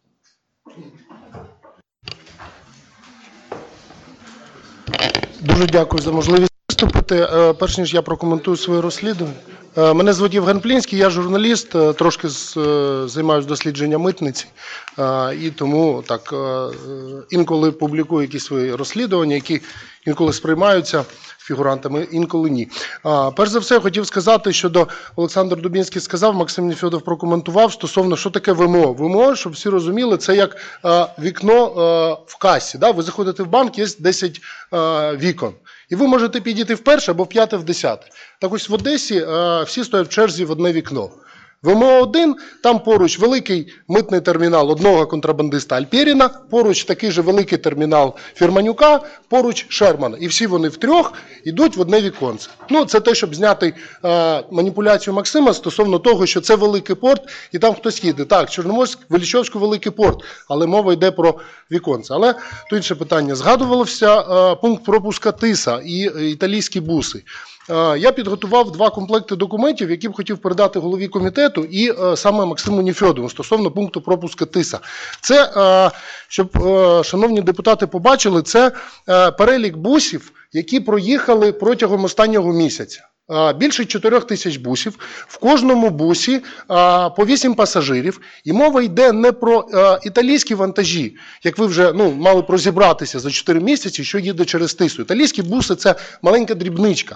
Дуже дякую за можливість виступити. Перш ніж я прокоментую своє розслідування. Мене звуть Євген Плінський, я журналіст, трошки займаюся дослідженням митниці, і тому так інколи публікую якісь свої розслідування, які інколи сприймаються фігурантами, інколи ні. Перш за все, я хотів сказати, щодо Олександр Дубінський сказав, Максим Нефьодов прокоментував стосовно, що таке В М О. В М О, щоб всі розуміли, це як вікно в касі. Ви заходите в банк, є десять вікон. І ви можете підійти в перше або в п'яте, в десяте. Так ось в Одесі а, всі стоять в черзі в одне вікно. В М О один, там поруч великий митний термінал одного контрабандиста Альперіна, поруч такий же великий термінал Фірманюка, поруч Шермана. І всі вони втрьох йдуть в одне віконце. Ну, це те, щоб зняти а, маніпуляцію Максима стосовно того, що це великий порт, і там хтось їде. Так, Чорноморськ, Величовську великий порт, але мова йде про віконце. Але то інше питання. Згадувався а, пункт пропуска Тиса і італійські буси. Я підготував два комплекти документів, які б хотів передати голові комітету і е, саме Максиму Нефьодову стосовно пункту пропуска Тиса. Це, е, щоб е, шановні депутати побачили, це е, перелік бусів, які проїхали протягом останнього місяця. більше чотирьох тисяч бусів, в кожному бусі по вісім пасажирів, і мова йде не про італійські вантажі, як ви вже ну, мали б розібратися за чотири місяці, що їде через Тису. Італійські буси – це маленька дрібничка.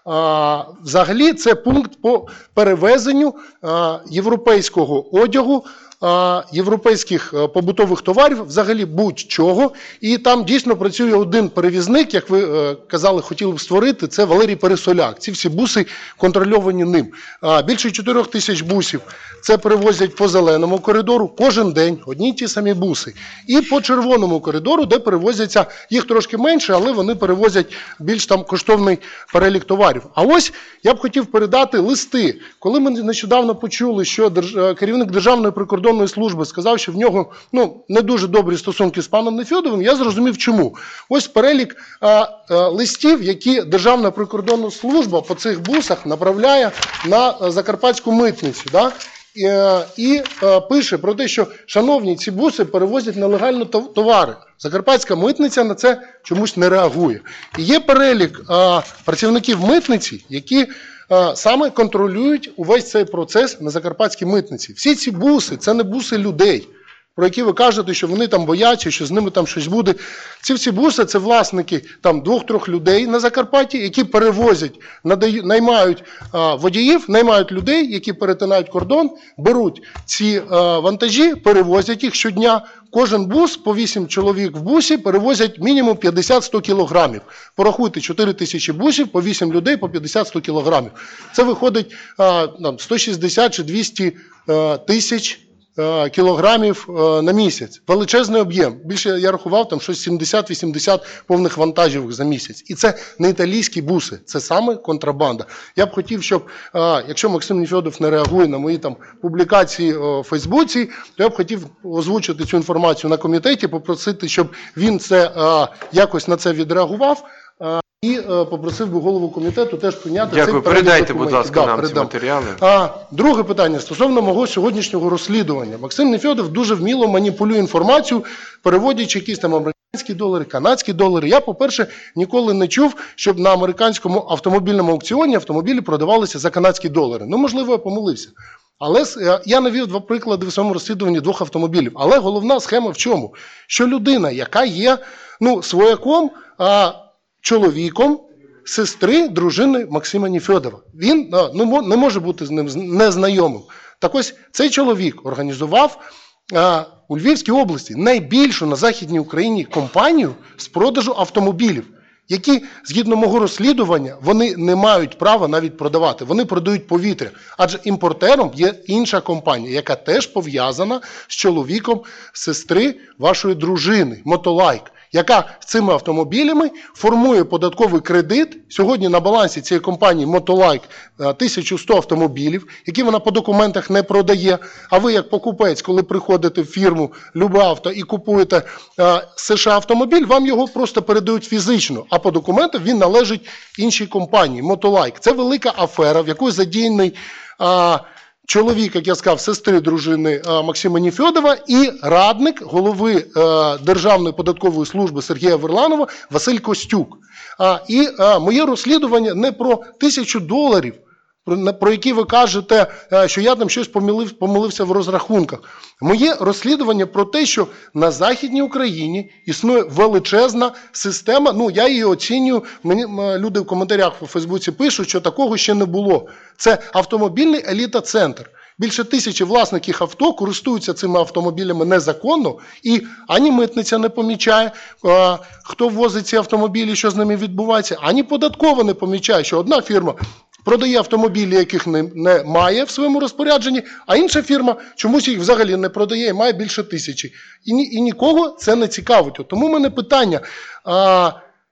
Взагалі це пункт по перевезенню європейського одягу, європейських побутових товарів, взагалі будь-чого. І там дійсно працює один перевізник, як ви казали, хотіли б створити, це Валерій Пересоляк. Ці всі буси контрольовані ним. Більше чотирьох тисяч бусів це перевозять по зеленому коридору кожен день, одні й ті самі буси. І по червоному коридору, де перевозяться, їх трошки менше, але вони перевозять більш там коштовний перелік товарів. А ось я б хотів передати листи. Коли ми нещодавно почули, що держ... керівник Державної прикордонної служби сказав, що в нього ну, не дуже добрі стосунки з паном Нефьодовим, я зрозумів чому. Ось перелік а, а, листів, які Державна прикордонна служба по цих бусах направляє на а, Закарпатську митницю. Да? І, а, і а, пише про те, що, шановні, ці буси перевозять нелегально товари. Закарпатська митниця на це чомусь не реагує. І є перелік а, працівників митниці, які саме контролюють увесь цей процес на Закарпатській митниці. Всі ці буси – це не буси людей, про які ви кажете, що вони там бояться, що з ними там щось буде. Ці всі буси – це власники там двох-трьох людей на Закарпатті, які перевозять, надають, наймають а, водіїв, наймають людей, які перетинають кордон, беруть ці а, вантажі, перевозять їх щодня. Кожен бус, по вісім чоловік в бусі, перевозять мінімум п'ятдесят-сто кілограмів. Порахуйте, чотири тисячі бусів, по вісім людей, по п'ятдесят-сто кілограмів. Це виходить а, там, сто шістдесят чи двісті а, тисяч а, кілограмів а, на місяць. Величезний об'єм. Більше я рахував, там щось сімдесят-вісімдесят повних вантажівок за місяць. І це не італійські буси, це саме контрабанда. Я б хотів, щоб, а, якщо Максим Нефьодов не реагує на мої там публікації у Фейсбуці, то я б хотів озвучити цю інформацію на комітеті, попросити, щоб він це а, якось на це відреагував. А, і а, попросив би голову комітету теж прийняти цей Дякую, перелік передайте, документів. будь ласка, Да, нам передам. ці матеріали. А, друге питання стосовно мого сьогоднішнього розслідування. Максим Нефьодов дуже вміло маніпулює інформацію, переводячи якісь там американські долари, канадські долари. Я, по-перше, ніколи не чув, щоб на американському автомобільному аукціоні автомобілі продавалися за канадські долари. Ну, можливо, я помилився. Але я навів два приклади в своєму розслідуванні двох автомобілів. Але головна схема в чому? Що людина, яка є ну, свояком, а, чоловіком сестри, дружини Максима Нефьодова. Він ну, не може бути з ним незнайомим. Так ось цей чоловік організував а, у Львівській області найбільшу на Західній Україні компанію з продажу автомобілів, які, згідно мого розслідування, вони не мають права навіть продавати. Вони продають повітря. Адже імпортером є інша компанія, яка теж пов'язана з чоловіком сестри вашої дружини, Мотолайк, яка з цими автомобілями формує податковий кредит. Сьогодні на балансі цієї компанії Мотолайк тисяча сто автомобілів, які вона по документах не продає. А ви, як покупець, коли приходите в фірму Любе Авто і купуєте а, США автомобіль, вам його просто передають фізично, а по документам він належить іншій компанії Мотолайк. Це велика афера, в якої задіяний а, чоловік, як я сказав, сестри дружини а, Максима Нефьодова і радник голови а, Державної податкової служби Сергія Верланова Василь Костюк. А, і а, моє розслідування не про тисячу доларів, про, про які ви кажете, а, що я там щось помилив, помилився в розрахунках. Моє розслідування про те, що на Західній Україні існує величезна система, ну я її оцінюю, мені люди в коментарях у Фейсбуці пишуть, що такого ще не було. Це автомобільний еліта-центр. Більше тисячі власників авто користуються цими автомобілями незаконно, і ані митниця не помічає, а, хто ввозить ці автомобілі, що з ними відбувається, ані податкова не помічає, що одна фірма продає автомобілі, яких не, не має в своєму розпорядженні, а інша фірма чомусь їх взагалі не продає і має більше тисячі. І, і нікого це не цікавить. От тому в мене питання, а,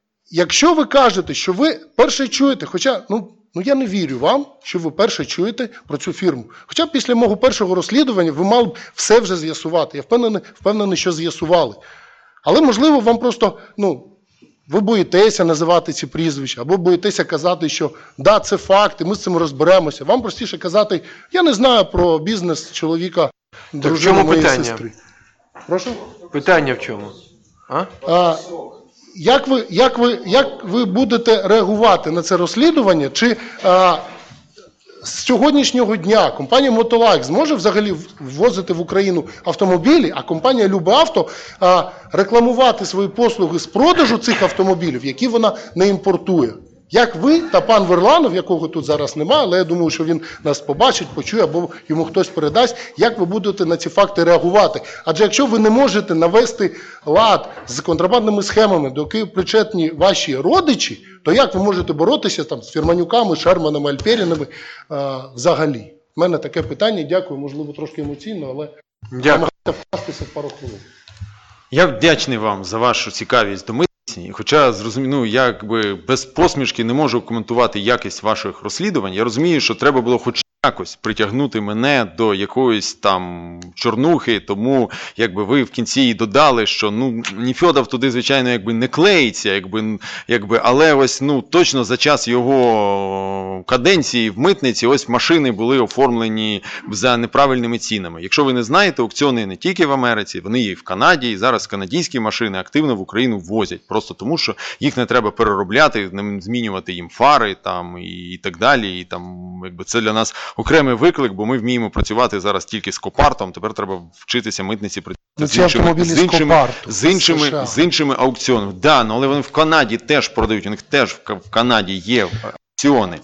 якщо ви кажете, що ви перше чуєте, хоча, ну, Ну, я не вірю вам, що ви перше чуєте про цю фірму. Хоча б після мого першого розслідування ви мали б все вже з'ясувати. Я впевнений, впевнений, що з'ясували. Але, можливо, вам просто, ну, ви боїтеся називати ці прізвища, або боїтеся казати, що да, це факт, і ми з цим розберемося. Вам простіше казати, я не знаю про бізнес чоловіка, дружини моєї питання? сестри. Прошу? Питання в чому? А? А, як ви, як ви, як ви будете реагувати на це розслідування? Чи а, з сьогоднішнього дня компанія Мотолайк зможе взагалі ввозити в Україну автомобілі, а компанія Любавто а, рекламувати свої послуги з продажу цих автомобілів, які вона не імпортує? Як ви та пан Верланов, якого тут зараз немає, але я думаю, що він нас побачить, почує або йому хтось передасть, як ви будете на ці факти реагувати? Адже якщо ви не можете навести лад з контрабандними схемами, до яких причетні ваші родичі, то як ви можете боротися там з Фірманюками, Шерманами, Альперінами а, взагалі? У мене таке питання, дякую, можливо, трошки емоційно, але намагайтеся вкластися в пару хвилин. Я вдячний вам за вашу цікавість до митниці. Хоча, зрозумію, ну, я якби без посмішки не можу коментувати якість ваших розслідувань. Я розумію, що треба було хоч якось притягнути мене до якоїсь там чорнухи, тому якби ви в кінці і додали, що ну Нефьодов туди, звичайно, якби не клеїться, якби, якби, але ось ну точно за час його каденції в митниці ось машини були оформлені за неправильними цінами. Якщо ви не знаєте, аукціони не тільки в Америці, вони є і в Канаді, і зараз канадські машини активно в Україну ввозять, просто тому що їх не треба переробляти, змінювати їм фари там і так далі, і там якби це для нас окремий виклик, бо ми вміємо працювати зараз тільки з Копартом, тепер треба вчитися митниці працювати з іншими, з іншими, з іншими, з іншими аукціонами. Да, ну, але вони в Канаді теж продають, у них теж в Канаді є аукціони.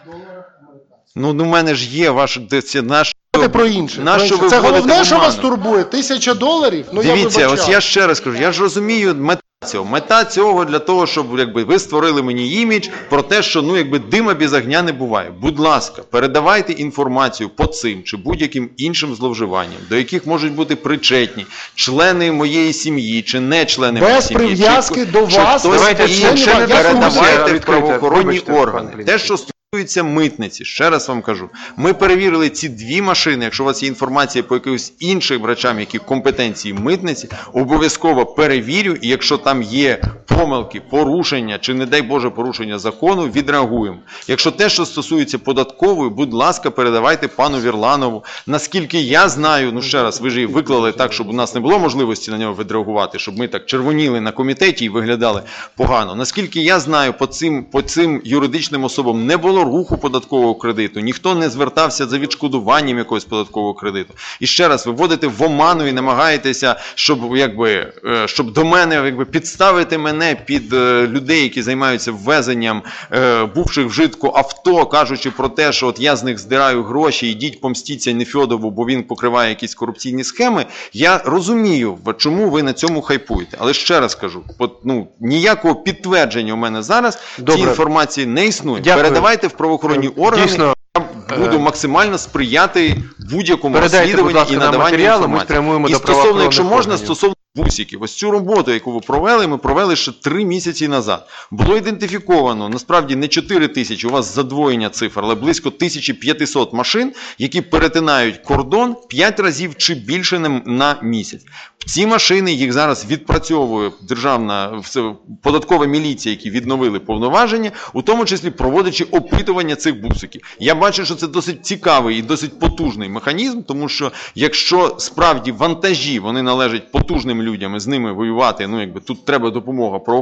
Ну, ну, в мене ж є ваш, це наш... Про інше. На що ви це головне, що вас оману? турбує? Тисяча доларів? Ну, Дивіться, я ось я ще раз кажу, я ж розумію мета цього. Мета цього для того, щоб якби, ви створили мені імідж про те, що ну, якби, дима без огня не буває. Будь ласка, передавайте інформацію по цим чи будь-яким іншим зловживанням, до яких можуть бути причетні члени моєї сім'ї чи не члени без моєї сім'ї. прив'язки чи, до чи вас. хтось інший, передавайте в відкрите, правоохоронні вибачте, органи. пане Те, що стосується митниці, ще раз вам кажу, ми перевірили ці дві машини, якщо у вас є інформація по якихось інших речам, які в компетенції митниці, обов'язково перевірю, і якщо там є помилки, порушення, чи не дай Боже порушення закону, відреагуємо. Якщо те, що стосується податкової, будь ласка, передавайте пану Верланову. Наскільки я знаю, ну ще раз, ви ж її виклали так, щоб у нас не було можливості на нього відреагувати, щоб ми так червоніли на комітеті і виглядали погано. Наскільки я знаю, по цим, по цим юридичним особам не було руху податкового кредиту, ніхто не звертався за відшкодуванням якогось податкового кредиту. І ще раз, ви вводите в оману і намагаєтеся, щоб, якби, щоб до мене якби, підставити мене під людей, які займаються ввезенням бувших вжитку авто, кажучи про те, що от я з них здираю гроші, ідіть помстіться Нефьодову, бо він покриває якісь корупційні схеми. Я розумію, чому ви на цьому хайпуєте. Але ще раз кажу, от, ну, ніякого підтвердження у мене зараз цієї інформації не існує. Дякую. Передавайте в правоохоронні органи. Дійсно, я буду максимально сприяти будь-якому передайте, будь розслідуванню ласка, і нам надаванню матеріали, ми інформації. спрямуємо І до стосовно, правоохоронних якщо можна, органів. стосовно бусиків, ось цю роботу, яку ви провели, ми провели ще три місяці назад. Було ідентифіковано, насправді, не чотири тисячі, у вас задвоєння цифр, але близько тисяча п'ятсот машин, які перетинають кордон п'ять разів чи більше на місяць. Ці машини, їх зараз відпрацьовує державна податкова міліція, які відновили повноваження, у тому числі проводячи опитування цих бусиків. Я бачу, що це досить цікавий і досить потужний механізм, тому що якщо справді вантажі, вони належать потужним людям і з ними воювати, ну якби тут треба допомога